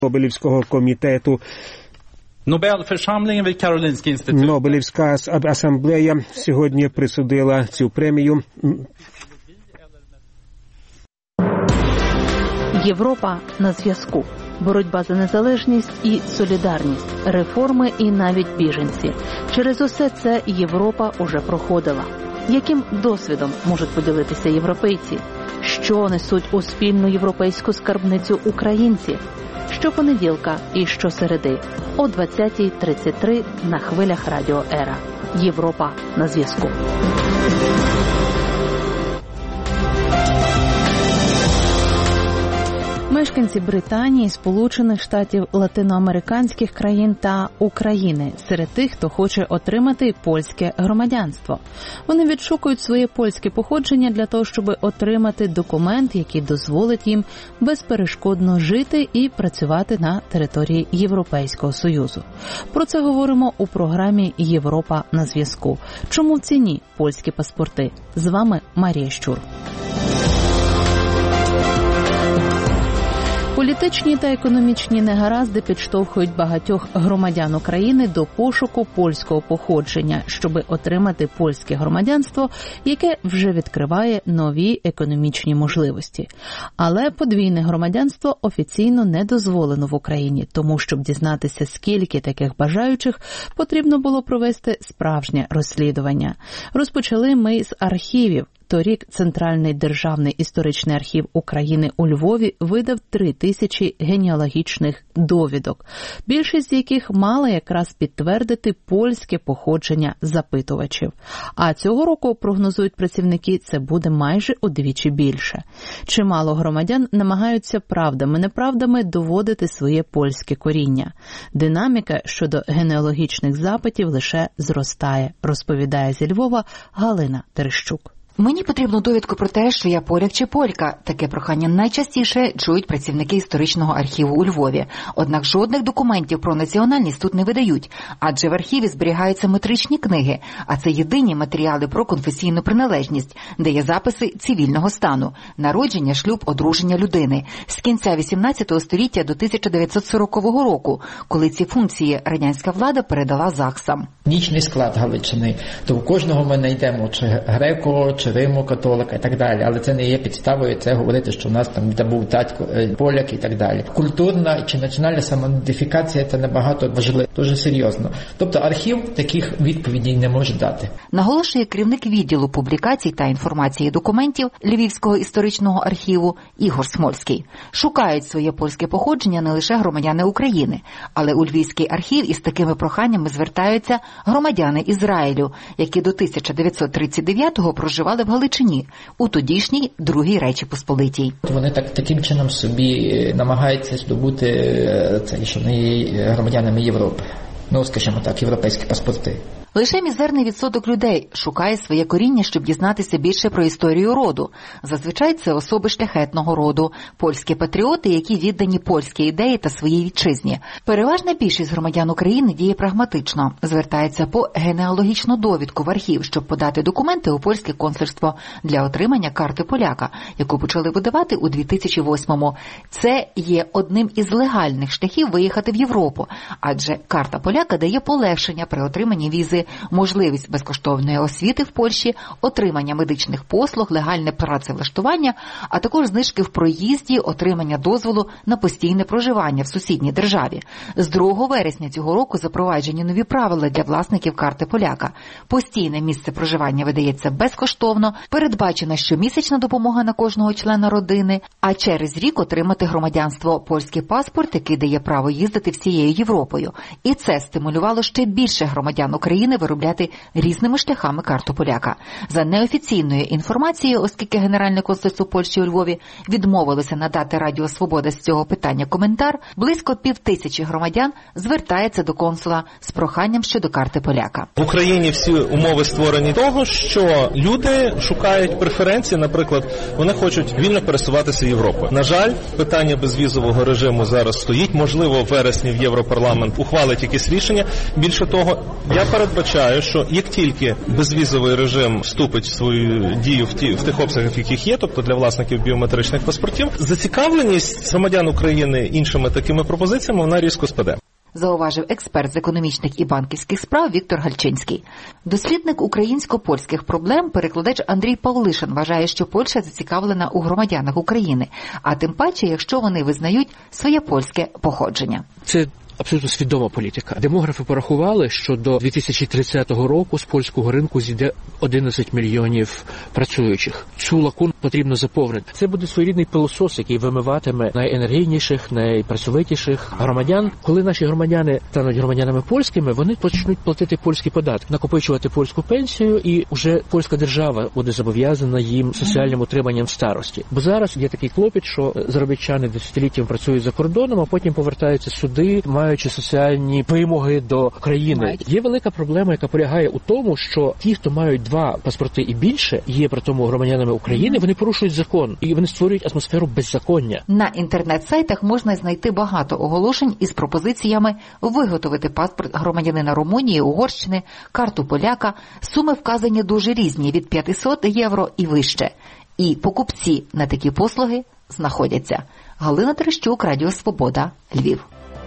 Нобелівського комітету. Нобелівська асамблея сьогодні присудила цю премію. Європа на зв'язку. Боротьба за незалежність і солідарність, реформи і навіть біженці. Через усе це Європа уже проходила. Яким досвідом можуть поділитися європейці? Що несуть у спільну європейську скарбницю українці? Щопонеділка і щосереди о 20:33 на хвилях Радіо Ера. Європа на зв'язку. Мешканці Британії, Сполучених Штатів, латиноамериканських країн та України серед тих, хто хоче отримати польське громадянство. Вони відшукують своє польське походження для того, щоб отримати документ, який дозволить їм безперешкодно жити і працювати на території Європейського Союзу. Про це говоримо у програмі «Європа на зв'язку». Чому в ціні польські паспорти? З вами Марія Щур. Політичні та економічні негаразди підштовхують багатьох громадян України до пошуку польського походження, щоб отримати польське громадянство, яке вже відкриває нові економічні можливості. Але подвійне громадянство офіційно не дозволено в Україні, тому щоб дізнатися, скільки таких бажаючих, потрібно було провести справжнє розслідування. Розпочали ми з архівів. Торік Центральний державний історичний архів України у Львові видав 3000 генеалогічних довідок, більшість з яких мала якраз підтвердити польське походження запитувачів. А цього року, прогнозують працівники, це буде майже удвічі більше. Чимало громадян намагаються правдами-неправдами доводити своє польське коріння. Динаміка щодо генеалогічних запитів лише зростає, розповідає зі Львова Галина Терещук. Мені потрібно довідку про те, що я поляк чи полька. Таке прохання найчастіше чують працівники історичного архіву у Львові. Однак жодних документів про національність тут не видають, адже в архіві зберігаються метричні книги, а це єдині матеріали про конфесійну приналежність, де є записи цивільного стану, народження, шлюб, одруження людини. З кінця 18 століття до 1940 року, коли ці функції радянська влада передала ЗАГСам. Етнічний склад Галичини, то у кожного ми знайдемо чи греко, чи римо-католика і так далі, але це не є підставою це говорити, що в нас там був татко поляк і так далі. Культурна чи національна самоідентифікація – це набагато важливо, дуже серйозно. Тобто архів таких відповідей не може дати. Наголошує керівник відділу публікацій та інформації документів Львівського історичного архіву Ігор Смольський. Шукають своє польське походження не лише громадяни України, але у Львівський архів із такими проханнями звертаються громадяни Ізраїлю, які до 1939-го проживали в Галичині, у тодішній Другій Речі Посполитій. Вони таким чином собі намагаються здобути це, що вони є громадянами Європи. Ну, скажімо так, європейські паспорти. Лише мізерний відсоток людей шукає своє коріння, щоб дізнатися більше про історію роду. Зазвичай це особи шляхетного роду, польські патріоти, які віддані польській ідеї та своїй вітчизні. Переважна більшість громадян України діє прагматично. Звертається по генеалогічну довідку в архів, щоб подати документи у польське консульство для отримання карти поляка, яку почали видавати у 2008-му. Це є одним із легальних шляхів виїхати в Європу, адже карта поляка дає полегшення при отриманні візи, можливість безкоштовної освіти в Польщі, отримання медичних послуг, легальне працевлаштування, а також знижки в проїзді, отримання дозволу на постійне проживання в сусідній державі. З 2 вересня цього року запроваджені нові правила для власників карти поляка. Постійне місце проживання видається безкоштовно, передбачена щомісячна допомога на кожного члена родини, а через рік отримати громадянство, польський паспорт, який дає право їздити всією Європою. І це стимулювало ще більше громадян України виробляти різними шляхами карту поляка. За неофіційною інформацією, оскільки Генеральне консульство Польщі у Львові відмовилося надати Радіо Свобода з цього питання коментар, близько 5000 громадян звертається до консула з проханням щодо карти поляка. В Україні всі умови створені того, що люди шукають преференції, наприклад, вони хочуть вільно пересуватися Європою. На жаль, питання безвізового режиму зараз стоїть, можливо, в вересні в Європарламент ухвалить якісь рішення. Більше того, я передбачаю передбачає, що як тільки безвізовий режим вступить в свою дію в тих обсягах, яких є, тобто для власників біометричних паспортів, зацікавленість громадян України іншими такими пропозиціями, вона різко спаде. Зауважив експерт з економічних і банківських справ Віктор Гальчинський. Дослідник українсько-польських проблем, перекладач Андрій Павлишин вважає, що Польща зацікавлена у громадянах України, а тим паче, якщо вони визнають своє польське походження. Це абсолютно свідома політика. Демографи порахували, що до 2030 року з польського ринку зійде 11 мільйонів працюючих. Цю лакуну потрібно заповнити. Це буде своєрідний пилосос, який вимиватиме найенергійніших, найпрацьовитіших громадян. Коли наші громадяни стануть громадянами польськими, вони почнуть платити польські податки, накопичувати польську пенсію, і вже польська держава буде зобов'язана їм соціальним утриманням в старості. Бо зараз є такий клопіт, що заробітчани десятиліттям працюють за кордоном, а потім повертаються сюди, маючи соціальні вимоги до країни. Є велика проблема, яка полягає у тому, що ті, хто мають два паспорти і більше, є при тому громадянами України, вони порушують закон і вони створюють атмосферу беззаконня. На інтернет-сайтах можна знайти багато оголошень із пропозиціями виготовити паспорт громадянина Румунії, Угорщини, карту поляка. Суми вказані дуже різні – від 500 євро і вище. І покупці на такі послуги знаходяться. Галина Терещук, Радіо Свобода, Львів.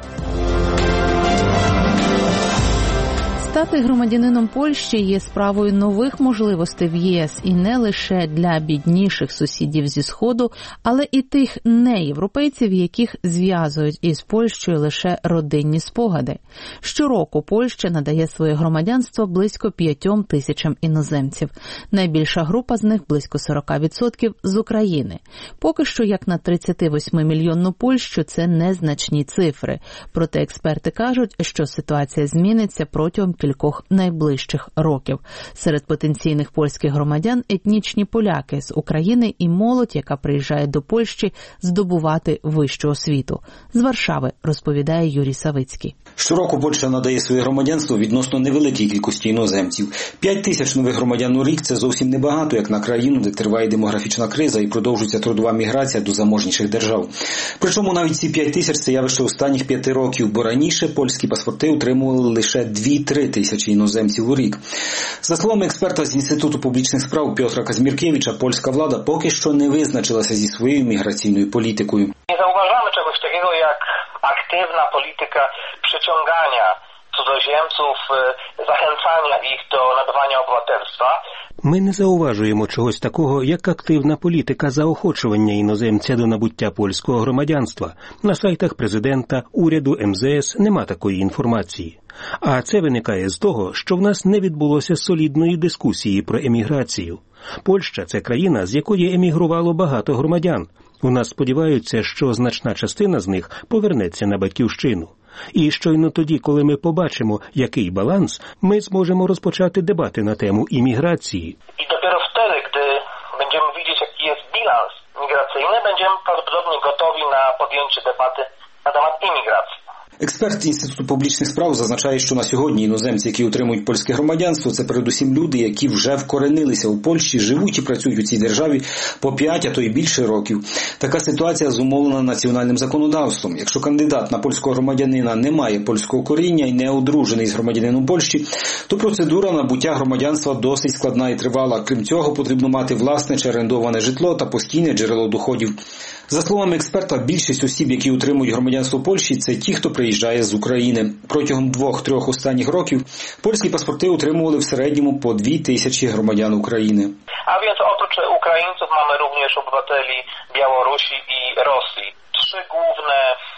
Стати громадянином Польщі є справою нових можливостей в ЄС і не лише для бідніших сусідів зі Сходу, але і тих неєвропейців, яких зв'язують із Польщею лише родинні спогади. Щороку Польща надає своє громадянство близько 5 тисячам іноземців. Найбільша група з них, близько 40%, з України. Поки що, як на 38-мільйонну Польщу, це незначні цифри. Проте експерти кажуть, що ситуація зміниться протягом кількох найближчих років. Серед потенційних польських громадян етнічні поляки з України і молодь, яка приїжджає до Польщі здобувати вищу освіту. З Варшави розповідає Юрій Савицький. Щороку Польща надає своє громадянство відносно невеликій кількості іноземців. 5 тисяч нових громадян у рік – це зовсім небагато, як на країну, де триває демографічна криза і продовжується трудова міграція до заможніших держав. Причому навіть ці 5 тисяч – це явище останніх 5 років, бо раніше польські паспорти утримували лише 2-3 тисячі іноземців у рік. За словами експерта з Інституту публічних справ Пьотра Казміркевича, польська влада поки що не визначилася зі своєю міграційною політикою. Nie zauważamy czegoś takiego jak aktywna polityka przyciągania cudzoziemców, zachęcania ich do nabywania obywatelstwa. Ми не зауважуємо чогось такого, як активна політика заохочування іноземця до набуття польського громадянства. На сайтах президента, уряду, МЗС нема такої інформації. А це виникає з того, що в нас не відбулося солідної дискусії про еміграцію. Польща – це країна, з якої емігрувало багато громадян. У нас сподіваються, що значна частина з них повернеться на батьківщину. І щойно тоді, коли ми побачимо, який баланс, ми зможемо розпочати дебати на тему імміграції. І dopiero wtedy, gdy będziemy widzieć, jaki jest bilans migracyjny, będziemy prawdopodobnie gotowi na podjęcie debaty na temat imigracji. Експерт Інституту публічних справ зазначає, що на сьогодні іноземці, які отримують польське громадянство, це передусім люди, які вже вкоренилися у Польщі, живуть і працюють у цій державі по 5, а то й більше років. Така ситуація зумовлена національним законодавством. Якщо кандидат на польського громадянина не має польського коріння і не одружений з громадянином Польщі, то процедура набуття громадянства досить складна і тривала. Крім цього, потрібно мати власне чи орендоване житло та постійне джерело доходів. За словами експерта, більшість осіб, які отримують громадянство Польщі, це ті, хто приїжджає з України. Протягом 2-3 останніх років польські паспорти отримували в середньому по 2 тисячі громадян України. A więc oprócz Ukraińców mamy również obywateli Białorusi i Rosji. 3 główne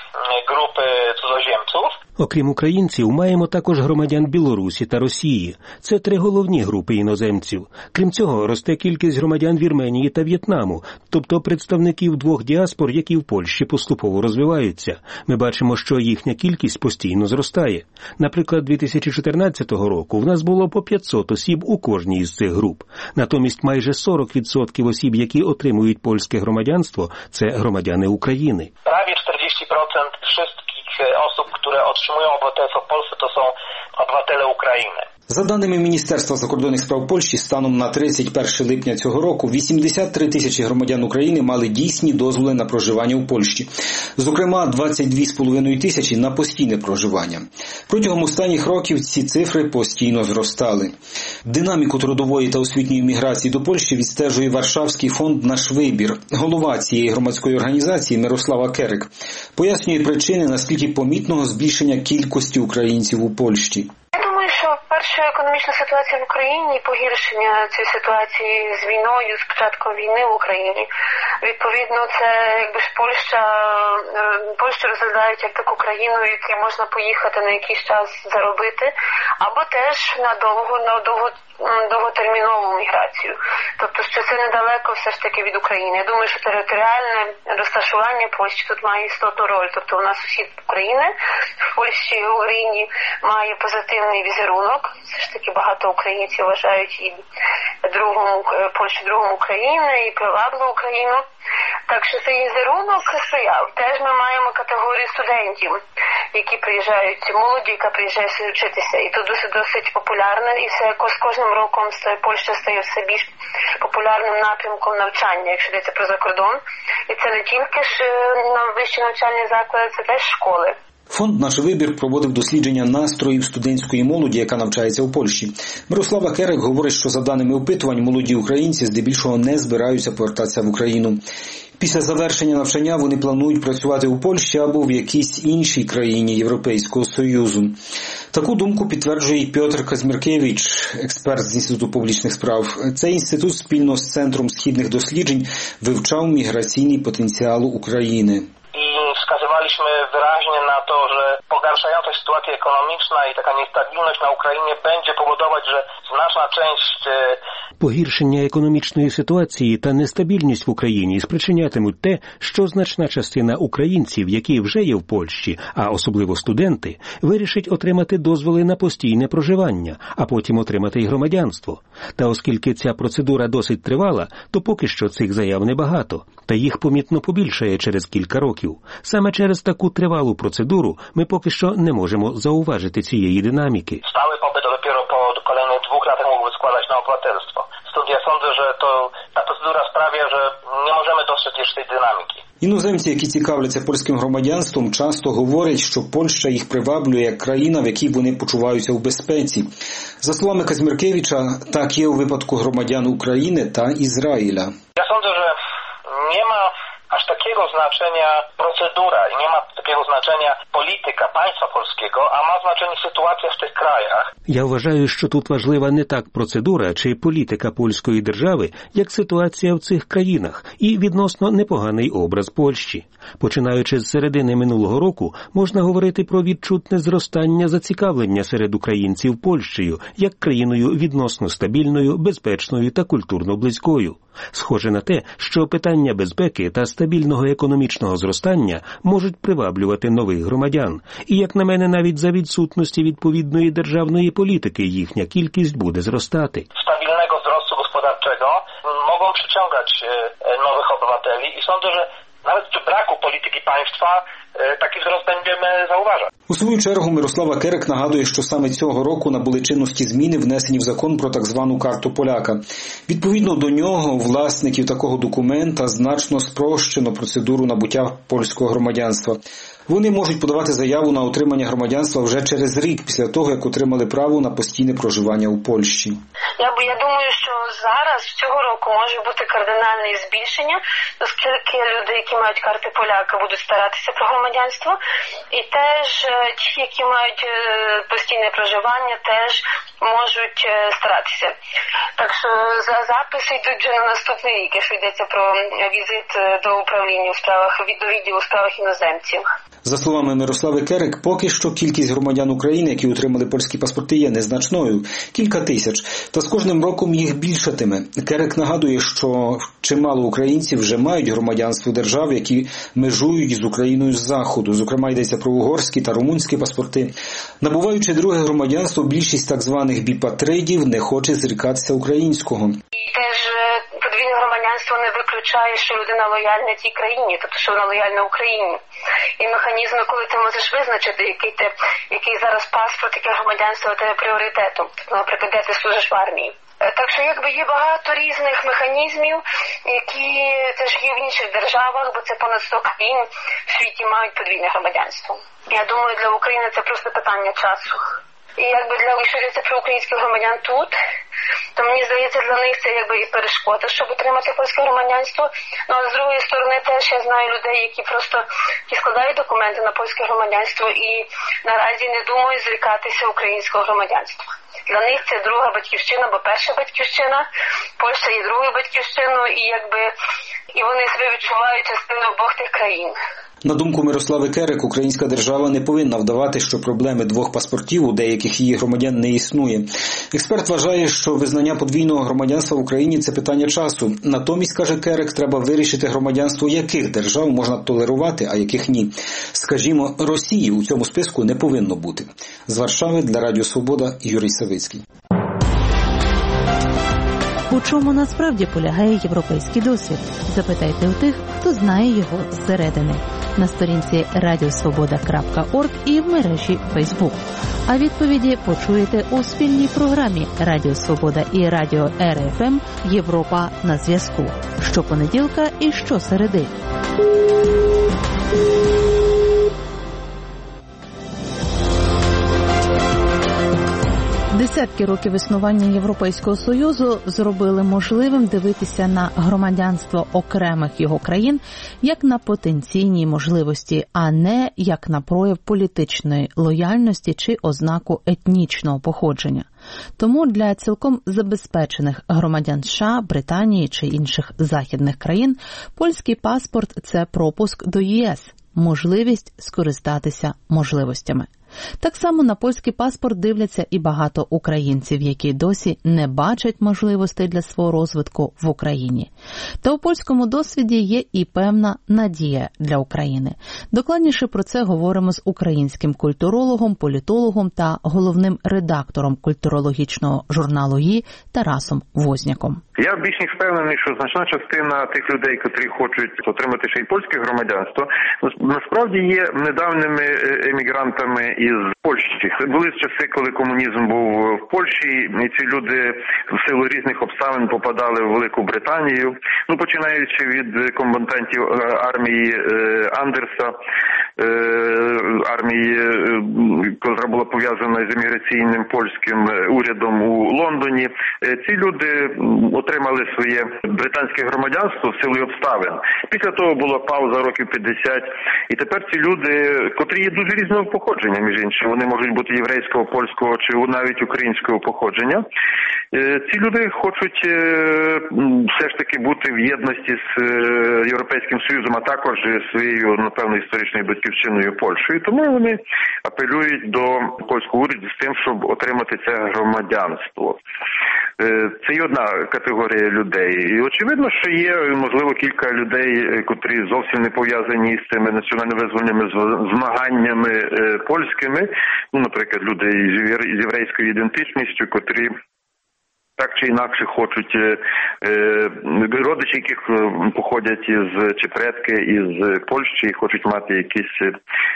групи cudzoziemców. Окрім українців, маємо також громадян Білорусі та Росії. Це 3 головні групи іноземців. Крім цього, росте кількість громадян Вірменії та В'єтнаму, тобто представників 2 діаспор, які в Польщі поступово розвиваються. Ми бачимо, що їхня кількість постійно зростає. Наприклад, 2014 року в нас було по 500 осіб у кожній із цих груп. Натомість майже 40% осіб, які отримують польське громадянство, це громадяни України. Prawie 40% wszystkich osób, które otrzymują obywatelstwo w Polsce, to są obywatele Ukrainy. За даними Міністерства закордонних справ Польщі, станом на 31 липня цього року 83 тисячі громадян України мали дійсні дозволи на проживання у Польщі. Зокрема, 22,5 тисячі на постійне проживання. Протягом останніх років ці цифри постійно зростали. Динаміку трудової та освітньої міграції до Польщі відстежує Варшавський фонд «Наш вибір». Голова цієї громадської організації Мирослава Керек пояснює причини наскільки помітного збільшення кількості українців у Польщі. Перше, економічна ситуація в Україні, погіршення цієї ситуації з війною, з початком війни в Україні. Відповідно, це якби ж Польщу розглядають як таку країну, в якій можна поїхати на якийсь час заробити, або теж на довготермінову міграцію. Тобто, що це недалеко все ж таки від України. Я думаю, що територіальне розташування Польщі тут має істотну роль. Тобто у нас сусід України, в Польщі і Україні має позитивний візерунок. Все ж таки багато українців вважають і Польщу другом України, і привабливу Україну. Так що цей візерунок сприяв. Теж ми маємо категорію студентів, які приїжджають, молоді, яка приїжджає сюди вчитися. І тут досить популярне, і все з кожним роком Польща стає все більш популярним напрямком навчання, якщо йдеться про закордон. І це не тільки ж вищі навчальні заклади, це теж школи. Фонд «Наш вибір» проводив дослідження настроїв студентської молоді, яка навчається у Польщі. Мирослава Керек говорить, що за даними опитувань, молоді українці здебільшого не збираються повертатися в Україну. Після завершення навчання вони планують працювати у Польщі або в якійсь іншій країні Європейського Союзу. Таку думку підтверджує і Пьотр Казміркевич, експерт з Інституту публічних справ. Цей інститут спільно з Центром східних досліджень вивчав міграційний потенціал України. Wskazywaliśmy wyraźnie na to, że pogarszająca się sytuacja ekonomiczna i taka niestabilność na Ukrainie będzie powodować, że znaczna część... Погіршення економічної ситуації та нестабільність в Україні спричинятимуть те, що значна частина українців, які вже є в Польщі, а особливо студенти, вирішить отримати дозволи на постійне проживання, а потім отримати й громадянство. Та оскільки ця процедура досить тривала, то поки що цих заяв небагато, та їх помітно побільшає через кілька років. Саме через таку тривалу процедуру ми поки що не можемо зауважити цієї динаміки. Stały pobyt dopiero po kolejnych 2 latach mógłby składać na obywatelstwo. Stąd ja sądzę, że ta procedura sprawia, że nie możemy dostrzec jeszcze tej dynamiki. Іноземці, які цікавляться польським громадянством, часто говорять, що Польща їх приваблює як країна, в якій вони почуваються у безпеці. За словами Казміркевича, так є у випадку громадян України та Ізраїля. Ja sądzę, że nie ma aż takiego znaczenia procedura i nie ma takiego znaczenia polityka państwa polskiego, a ma znaczenie sytuacja w tych krajach. Я вважаю, що тут важлива не так процедура чи політика польської держави, як ситуація в цих країнах і відносно непоганий образ Польщі. Починаючи з середини минулого року, можна говорити про відчутне зростання зацікавлення серед українців Польщею, як країною відносно стабільною, безпечною та культурно близькою. Схоже на те, що питання безпеки та стабільного економічного зростання можуть приваблювати нових громадян. І, як на мене, навіть за відсутності відповідної державної політики їхня кількість буде зростати. Стабільного зросту господарчого можуть przyciągać нових obywateli і sądzę, że nawet przy braku polityki państwa taki wzrost będziemy zauważać. У свою чергу Мирослава Керек нагадує, що саме цього року набули чинності зміни, внесені в закон про так звану карту поляка. Відповідно до нього, власників такого документа значно спрощено процедуру набуття польського громадянства. Вони можуть подавати заяву на отримання громадянства вже через рік після того, як отримали право на постійне проживання у Польщі. Я думаю, що зараз, цього року, може бути кардинальне збільшення, оскільки люди, які мають карти поляка, будуть старатися про громадянство, і теж ті, які мають постійне проживання, теж можуть старатися. Так що записи йдуть вже на наступний рік, якщо йдеться про візит до управління у справах, до відділу у справах іноземців. За словами Мирослави Керек, поки що кількість громадян України, які отримали польські паспорти, є незначною – кілька тисяч, та з кожним роком їх більшатиме. Керек нагадує, що чимало українців вже мають громадянство держав, які межують з Україною з заходу. Зокрема, йдеться про угорські та румунські паспорти. Набуваючи друге громадянство, більшість так званих біпатридів не хоче зрікатися українського. Теж подвійне громадянство громадянство не виключає, що людина лояльна тій країні, тобто що вона лояльна Україні. І механізми, коли ти можеш визначити, який зараз паспорт, яке громадянство у тебе пріоритетом. Тобто, наприклад, де ти служиш в армії. Так що якби є багато різних механізмів, які теж є в інших державах, бо це понад 100 країн в світі мають подвійне громадянство. Я думаю, для України це просто питання часу. І якби якщо йдеться про українських громадян тут, то мені здається, для них це якби і перешкода, щоб отримати польське громадянство. Ну, а з другої сторони теж я знаю людей, які просто складають документи на польське громадянство і наразі не думають зрікатися українського громадянства. Для них це друга батьківщина, бо перша батьківщина, Польща є другою батьківщиною, і вони себе відчувають частиною обох тих країн. На думку Мирослави Керек, українська держава не повинна вдавати, що проблеми двох паспортів у деяких її громадян не існує. Експерт вважає, що визнання подвійного громадянства в Україні – це питання часу. Натомість, каже Керек, треба вирішити, громадянство яких держав можна толерувати, а яких ні. Скажімо, Росії у цьому списку не повинно бути. З Варшави для Радіо Свобода Юрій Савицький. У чому насправді полягає європейський досвід? Запитайте у тих, хто знає його зсередини. На сторінці radiosvoboda.org і в мережі Facebook. А відповіді почуєте у спільній програмі Радіо Свобода і Радіо РФМ «Європа на зв'язку». Щопонеділка і щосереди. Десятки років існування Європейського Союзу зробили можливим дивитися на громадянство окремих його країн як на потенційні можливості, а не як на прояв політичної лояльності чи ознаку етнічного походження. Тому для цілком забезпечених громадян США, Британії чи інших західних країн польський паспорт – це пропуск до ЄС, можливість скористатися можливостями. Так само на польський паспорт дивляться і багато українців, які досі не бачать можливостей для свого розвитку в Україні. Та у польському досвіді є і певна надія для України. Докладніше про це говоримо з українським культурологом, політологом та головним редактором культурологічного журналу «ї» Тарасом Возняком. Я більш ніж впевнений, що значна частина тих людей, котрі хочуть отримати ще й польське громадянство, насправді є недавніми емігрантами із Польщі. Були часи, коли комунізм був в Польщі, і ці люди в силу різних обставин попадали в Велику Британію. Починаючи від комбатантів армії Андерса, армії, яка була пов'язана з еміграційним польським урядом у Лондоні. Ці люди отримали своє британське громадянство в силу обставин. Після того була пауза років 50, і тепер ці люди, котрі є дуже різного походження, між іншим, вони можуть бути єврейського, польського чи навіть українського походження. Ці люди хочуть все ж таки бути в єдності з Європейським Союзом, а також своєю, напевно, історичною батьківщиною Польщею. Тому вони апелюють до польського уряду з тим, щоб отримати це громадянство. Це є одна категорія людей. І очевидно, що є, можливо, кілька людей, котрі зовсім не пов'язані з цими національно-визвольними змаганнями польськими. Наприклад, люди з єврейською ідентичністю, котрі так чи інакше хочуть, родичі, яких походять чи предки із Польщі, хочуть мати якісь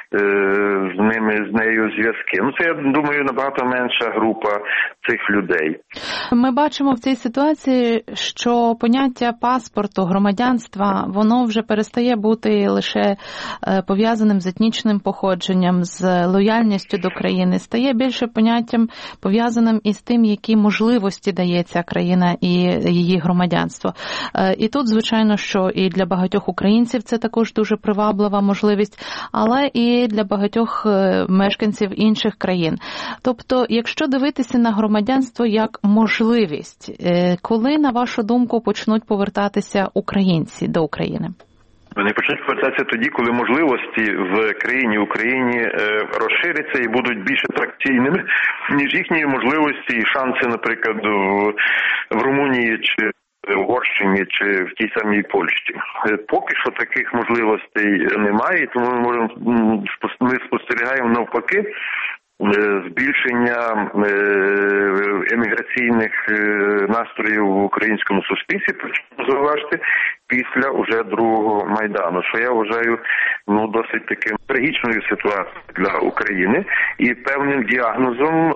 з нею зв'язки. Це, я думаю, набагато менша група цих людей. Ми бачимо в цій ситуації, що поняття паспорту, громадянства, воно вже перестає бути лише пов'язаним з етнічним походженням, з лояльністю до країни, стає більше поняттям пов'язаним із тим, які можливості дає ця країна і її громадянство. І тут, звичайно, що і для багатьох українців це також дуже приваблива можливість, але і для багатьох мешканців інших країн. Тобто, якщо дивитися на громадянство як можливість, коли, на вашу думку, почнуть повертатися українці до України? Вони почнуть повертатися тоді, коли можливості в Україні розширяться і будуть більш атракційними, ніж їхні можливості і шанси, наприклад, в Румунії чи в Угорщині чи в тій самій Польщі. Поки що таких можливостей немає, тому ми спостерігаємо навпаки збільшення еміграційних настроїв в українському суспільстві, причому зауважте, після уже другого Майдану, що я вважаю досить таким трагічною ситуацією для України і певним діагнозом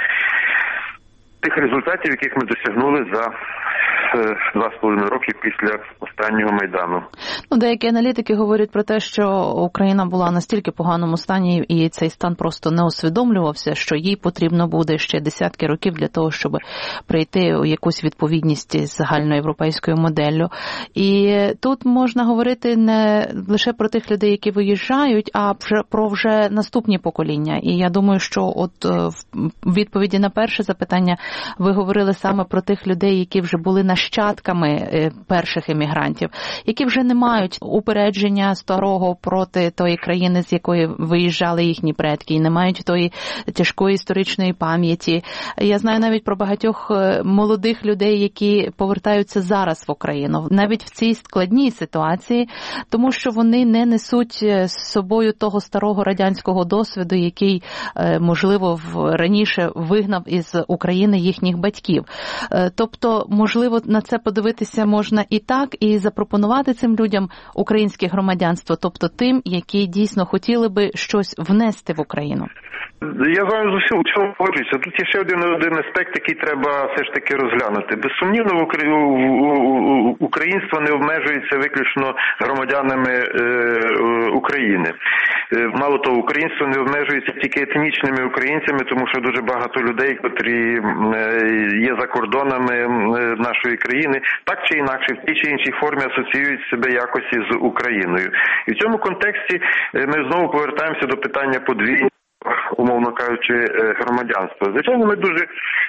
тих результатів, яких ми досягнули за 2,5 роки після останнього Майдану. Деякі аналітики говорять про те, що Україна була настільки в поганому стані, і цей стан просто не усвідомлювався, що їй потрібно буде ще десятки років для того, щоб прийти у якусь відповідність з загальноєвропейською моделлю. І тут можна говорити не лише про тих людей, які виїжджають, а про вже наступні покоління. І я думаю, що в відповіді на перше запитання ви говорили саме про тих людей, які вже були нащадками перших емігрантів, які вже не мають упередження старого проти тої країни, з якої виїжджали їхні предки, і не мають тої тяжкої історичної пам'яті. Я знаю навіть про багатьох молодих людей, які повертаються зараз в Україну, навіть в цій складній ситуації, тому що вони не несуть з собою того старого радянського досвіду, який, можливо, раніше вигнав із України їхніх батьків. Тобто, можливо, на це подивитися можна і так, і запропонувати цим людям українське громадянство, тобто тим, які дійсно хотіли би щось внести в Україну. Я з вами зовсім у цьому погоджуюся. Тут є ще один аспект, який треба все ж таки розглянути. Безсумнівно, українство не обмежується виключно громадянами України. Мало того, українство не обмежується тільки етнічними українцями, тому що дуже багато людей, котрі є за кордонами нашої країни, так чи інакше, в тій чи іншій формі асоціюють себе якось із Україною. І в цьому контексті ми знову повертаємося до питання подвійного, умовно кажучи, громадянства. Звичайно, ми дуже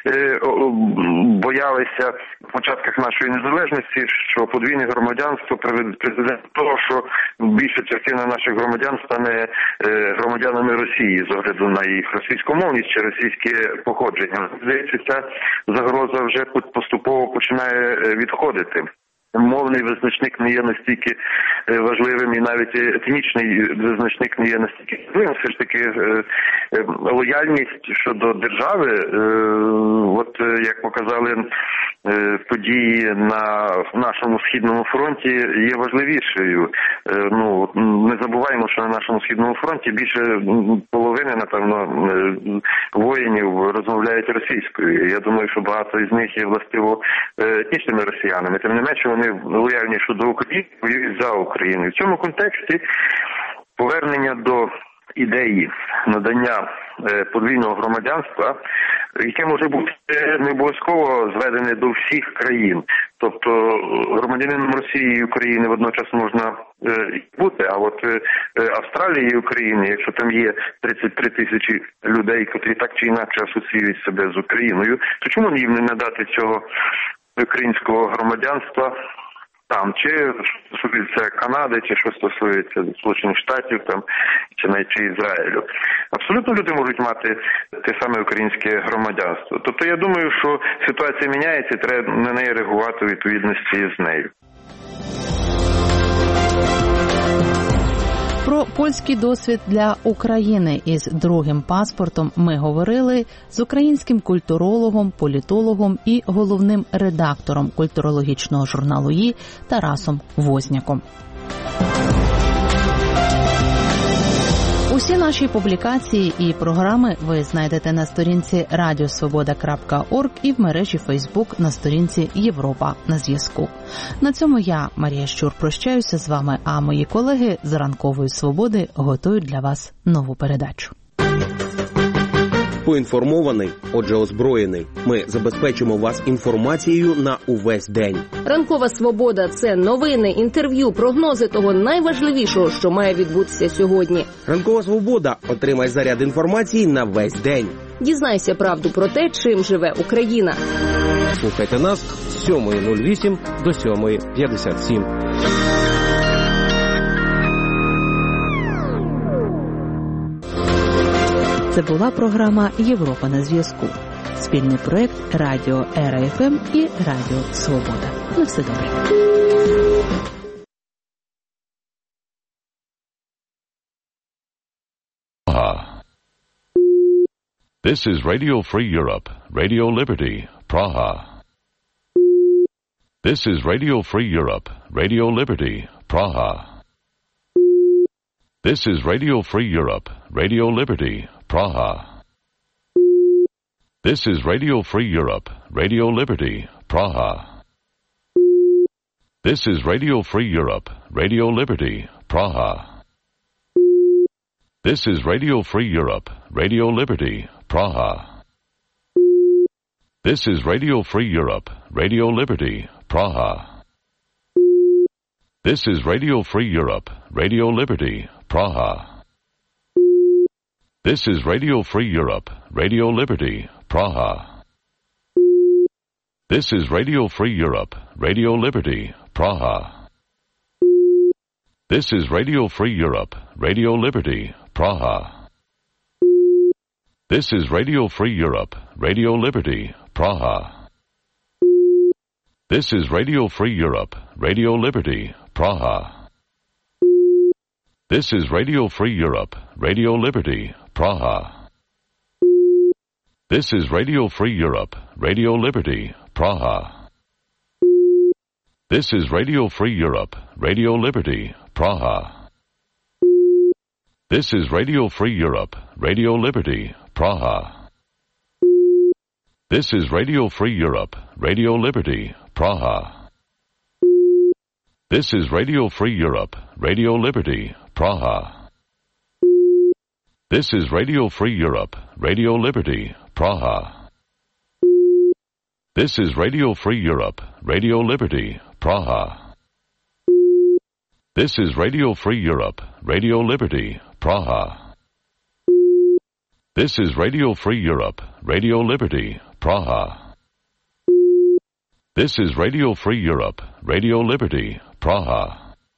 боялися в початках нашої незалежності, що подвійне громадянство призведе до того, що більша частина наших громадян стане громадянами Росії з огляду на їх російськомовність чи російське походження. Здається, ця загроза вже поступово починає відходити. Мовний визначник не є настільки важливим, і навіть етнічний визначник не є настільки важливим. Все ж таки лояльність щодо держави, як показали події на нашому Східному фронті, є важливішою. Не забуваємо, що на нашому Східному фронті більше половини, напевно, воїнів розмовляють російською. Я думаю, що багато із них є властиво етнічними росіянами. Тим не менше, вони лояльні щодо України, воюють за Україну. В цьому контексті повернення до ідеї надання подвійного громадянства, яке може бути не обов'язково зведене до всіх країн. Тобто громадянином Росії і України водночас можна бути, а от Австралії і України, якщо там є 33 тисячі людей, котрі так чи інакше асоціюють себе з Україною, то чому їм не надати цього українського громадянства там, чи стосується Канади, чи що стосується Сполучених Штатів, там, чи навіть Ізраїлю. Абсолютно люди можуть мати те саме українське громадянство. Тобто я думаю, що ситуація міняється, і треба на неї реагувати у відповідності з нею. Про польський досвід для України із другим паспортом ми говорили з українським культурологом, політологом і головним редактором культурологічного журналу «ї» Тарасом Возняком. Усі наші публікації і програми ви знайдете на сторінці radiosvoboda.org і в мережі Facebook на сторінці Європа на зв'язку. На цьому я, Марія Щур, прощаюся з вами, а мої колеги з Ранкової Свободи готують для вас нову передачу. Поінформований, отже озброєний. Ми забезпечимо вас інформацією на увесь день. Ранкова Свобода – це новини, інтерв'ю, прогнози того найважливішого, що має відбутися сьогодні. Ранкова Свобода – отримай заряд інформації на весь день. Дізнайся правду про те, чим живе Україна. Слухайте нас з 7:08 до 7:57. Це була програма «Європа на зв'язку». Спільний проєкт Радіо РФМ і Радіо Свобода. На все добре. This is Radio Free Europe, Radio Liberty, Praha. This is Radio Free Europe, Radio Liberty, Praha. This is Radio Free Europe, Radio Liberty, Praha. This is Radio Free Europe, Radio Liberty, Praha. This is Radio Free Europe, Radio Liberty, Praha. This is Radio Free Europe, Radio Liberty, Praha. This is Radio Free Europe, Radio Liberty, Praha. This is Radio Free Europe, Radio Liberty, Praha. This is Radio Free Europe, Radio Liberty, Praha. This is Radio Free Europe, Radio Liberty, Praha. This is Radio Free Europe, Radio Liberty, Praha. This is Radio Free Europe, Radio Liberty, Praha. This is Radio Free Europe, Radio Liberty, Praha. This is Radio Free Europe, Radio Liberty, Praha. This is Radio Free Europe, Radio Liberty, Praha. This is Radio Free Europe, Radio Liberty, Praha. This is Radio Free Europe, Radio Liberty, Praha. This is Radio Free Europe, Radio Liberty, Praha. This is Radio Free Europe, Radio Liberty, Praha. This is Radio Free Europe, Radio Liberty, Praha. This is Radio Free Europe, Radio Liberty, Praha. This is Radio Free Europe, Radio Liberty, Praha. This is Radio Free Europe, Radio Liberty, Praha. This is Radio Free Europe, Radio Liberty, Praha.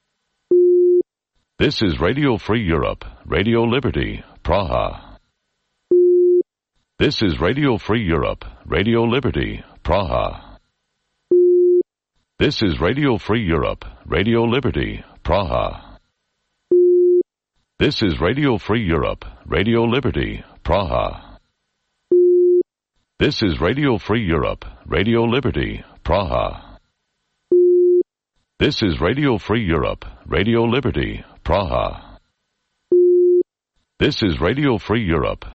This is Radio Free Europe, Radio Liberty, Praha. This is Radio Free Europe, Radio Liberty, Praha. This is Radio Free Europe, Radio Liberty, Praha. This is Radio Free Europe, Radio Liberty, Praha. This is Radio Free Europe, Radio Liberty, Praha. This is Radio Free Europe, Radio Liberty, Praha. This is Radio Free Europe,